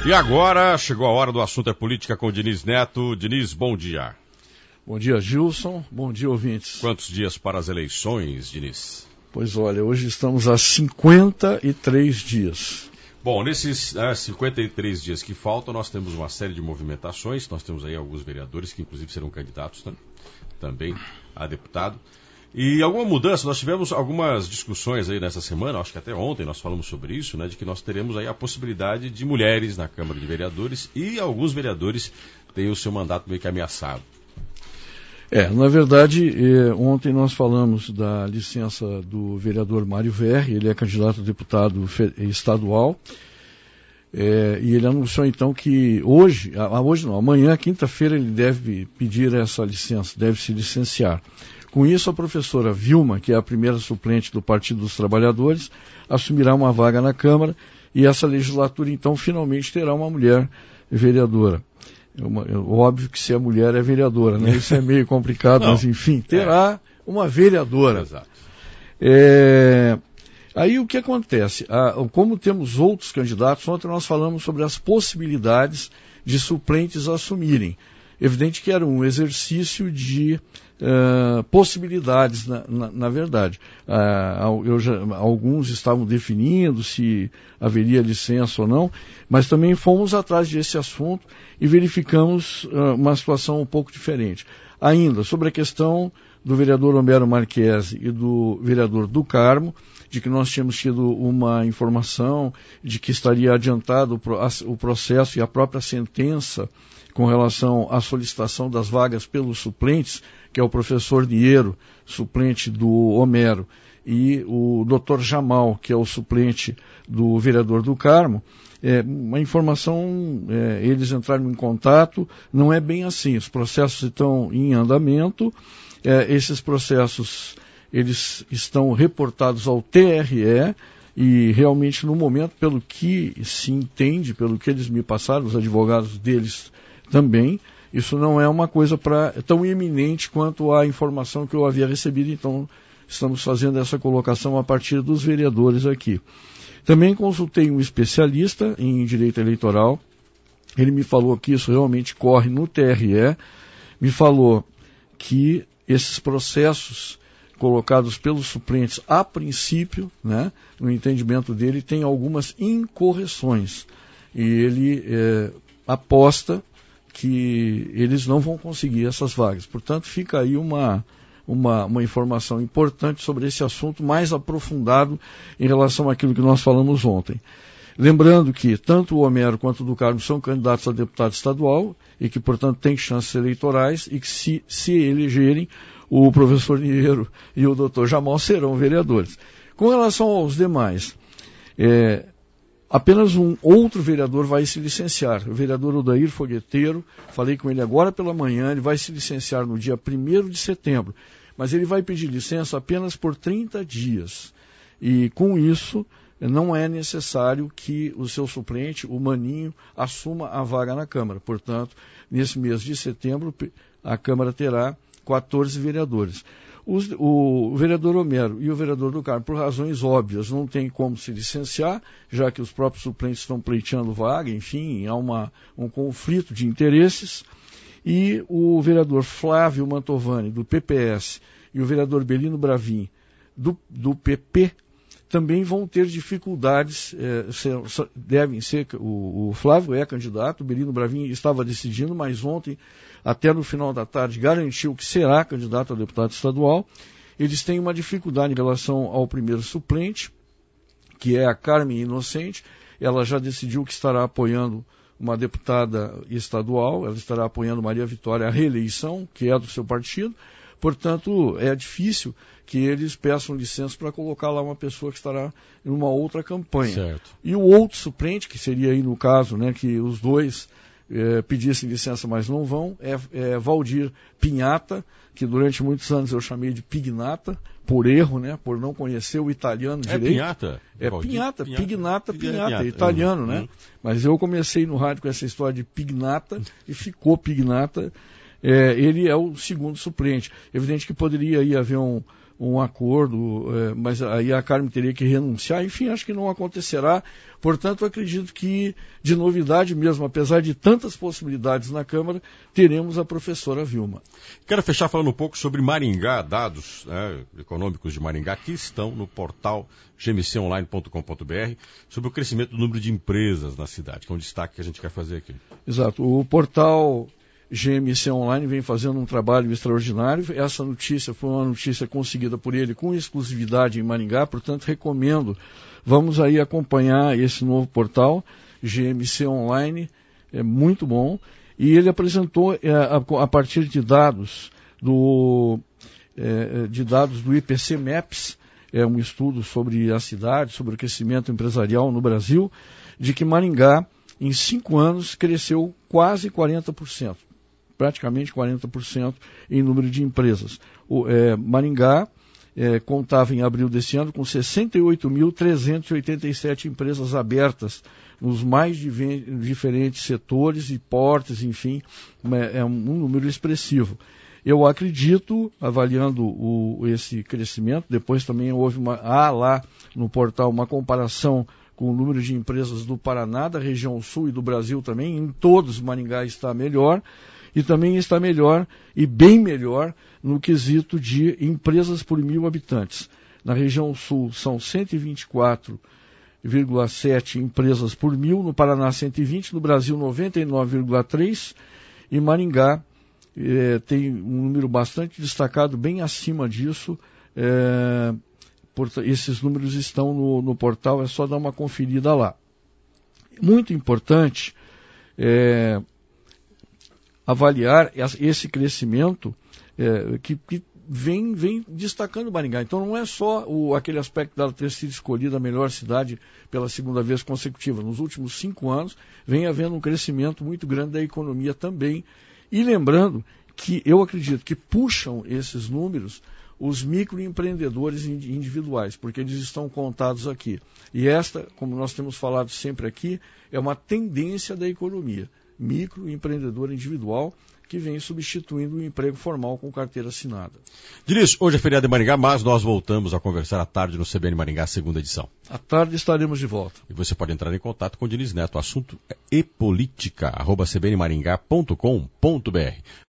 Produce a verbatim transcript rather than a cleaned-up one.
E agora chegou a hora do Assunto é Política com o Diniz Neto. Diniz, bom dia. Bom dia, Gilson. Bom dia, ouvintes. Quantos dias para as eleições, Diniz? Pois olha, hoje estamos a cinquenta e três dias. Bom, nesses é, cinquenta e três dias que faltam, nós temos uma série de movimentações. Nós temos aí alguns vereadores que inclusive serão candidatos, né? Também a deputado. E alguma mudança, nós tivemos algumas discussões aí nessa semana, acho que até ontem nós falamos sobre isso, né, de que nós teremos aí a possibilidade de mulheres na Câmara de Vereadores e alguns vereadores têm o seu mandato meio que ameaçado. É, na verdade, eh, ontem nós falamos da licença do vereador Mário Verri, ele é candidato a deputado estadual, eh, e ele anunciou então que hoje, ah, hoje não, amanhã, quinta-feira, ele deve pedir essa licença, deve se licenciar. Com isso, a professora Vilma, que é a primeira suplente do Partido dos Trabalhadores, assumirá uma vaga na Câmara e essa legislatura, então, finalmente terá uma mulher vereadora. É uma, é óbvio que se a mulher é vereadora, né? Isso é meio complicado, mas enfim, terá é. uma vereadora. Exato. É, aí o que acontece? Ah, como temos outros candidatos, ontem nós falamos sobre as possibilidades de suplentes assumirem. Evidente que era um exercício de uh, possibilidades, na, na, na verdade. Uh, eu já, alguns estavam definindo se haveria licença ou não, mas também fomos atrás desse assunto e verificamos uh, uma situação um pouco diferente. Ainda, sobre a questão do vereador Homero Marquesi e do vereador do Carmo, de que nós tínhamos tido uma informação de que estaria adiantado o processo e a própria sentença com relação à solicitação das vagas pelos suplentes, que é o professor Niero, suplente do Homero, e o doutor Jamal, que é o suplente do vereador do Carmo. É, uma informação, é, eles entraram em contato, não é bem assim, os processos estão em andamento, é, esses processos eles estão reportados ao T R E, e realmente no momento, pelo que se entende, pelo que eles me passaram, os advogados deles também, isso não é uma coisa pra, tão iminente quanto a informação que eu havia recebido, então estamos fazendo essa colocação a partir dos vereadores aqui. Também consultei um especialista em direito eleitoral, ele me falou que isso realmente corre no T R E, me falou que esses processos colocados pelos suplentes, a princípio, né, no entendimento dele, tem algumas incorreções, e ele é, aposta que eles não vão conseguir essas vagas. Portanto, fica aí uma, uma, uma informação importante sobre esse assunto mais aprofundado em relação àquilo que nós falamos ontem. Lembrando que tanto o Homero quanto o do Carmo são candidatos a deputado estadual e que, portanto, têm chances eleitorais e que, se, se elegerem, o professor Niero e o doutor Jamal serão vereadores. Com relação aos demais, é, apenas um outro vereador vai se licenciar, o vereador Odair Fogueteiro, falei com ele agora pela manhã, ele vai se licenciar no dia primeiro de setembro, mas ele vai pedir licença apenas por trinta dias. E com isso, não é necessário que o seu suplente, o Maninho, assuma a vaga na Câmara. Portanto, nesse mês de setembro, a Câmara terá quatorze vereadores. Os, o, o vereador Homero e o vereador do Carmo, por razões óbvias, não tem como se licenciar, já que os próprios suplentes estão pleiteando vaga, enfim, há uma, um conflito de interesses. E o vereador Flávio Mantovani, do P P S, e o vereador Belino Bravin, do, do P P, também vão ter dificuldades, é, ser, devem ser, o, o Flávio é candidato, o Belino Bravin estava decidindo, mas ontem, até no final da tarde, garantiu que será candidato a deputado estadual. Eles têm uma dificuldade em relação ao primeiro suplente, que é a Carmen Inocente. Ela já decidiu que estará apoiando uma deputada estadual, ela estará apoiando Maria Vitória à reeleição, que é do seu partido. Portanto, é difícil que eles peçam licença para colocar lá uma pessoa que estará em uma outra campanha. Certo. E o outro suplente, que seria aí no caso, né, que os dois é, pedissem licença, mas não vão, é, é Valdir Pinhata, que durante muitos anos eu chamei de Pignata, por erro, né, por não conhecer o italiano é direito. Pinhata? É Valdir, Pinhata, Pinhata, Pignata, Pinhata, Pinhata, italiano, uhum. né? Mas eu comecei no rádio com essa história de Pignata e ficou Pignata. É, ele é o segundo suplente. Evidente que poderia aí haver um, um acordo, é, mas aí a Carmen teria que renunciar, enfim, acho que não acontecerá. Portanto, acredito que, de novidade mesmo, apesar de tantas possibilidades na Câmara, teremos a professora Vilma. Quero fechar falando um pouco sobre Maringá, dados né, econômicos de Maringá, que estão no portal g m c online ponto com ponto b r, sobre o crescimento do número de empresas na cidade, que é um destaque que a gente quer fazer aqui. Exato. O portal G M C Online vem fazendo um trabalho extraordinário. Essa notícia foi uma notícia conseguida por ele com exclusividade em Maringá, portanto recomendo. Vamos aí acompanhar esse novo portal, G M C Online, é muito bom. E ele apresentou, é, a, a partir de dados do, é, de dados do I P C Maps, é um estudo sobre a cidade, sobre o crescimento empresarial no Brasil, de que Maringá, em cinco anos, cresceu quase quarenta por cento. Praticamente quarenta por cento em número de empresas. O, é, Maringá é, contava em abril desse ano com sessenta e oito mil trezentas e oitenta e sete empresas abertas nos mais div- diferentes setores e portes, enfim, é, é um, um número expressivo. Eu acredito, avaliando o, esse crescimento, depois também houve uma, há lá no portal uma comparação com o número de empresas do Paraná, da região sul e do Brasil também, em todos Maringá está melhor. E também está melhor, e bem melhor, no quesito de empresas por mil habitantes. Na região sul são cento e vinte e quatro vírgula sete empresas por mil, no Paraná cento e vinte, no Brasil noventa e nove vírgula três, e Maringá eh, tem um número bastante destacado, bem acima disso. Eh, por, esses números estão no, no portal, é só dar uma conferida lá. Muito importante, é, avaliar esse crescimento é, que, que vem, vem destacando Maringá. Então não é só o, aquele aspecto dela ter sido escolhida a melhor cidade pela segunda vez consecutiva. Nos últimos cinco anos vem havendo um crescimento muito grande da economia também. E lembrando que eu acredito que puxam esses números os microempreendedores individuais, porque eles estão contados aqui. E esta, como nós temos falado sempre aqui, é uma tendência da economia. Microempreendedor individual que vem substituindo o emprego formal com carteira assinada. Diniz, hoje é feriado em Maringá, mas nós voltamos a conversar à tarde no C B N Maringá, segunda edição. À tarde estaremos de volta. E você pode entrar em contato com o Diniz Neto. O assunto é e política, arroba c b n maringá ponto com ponto b r.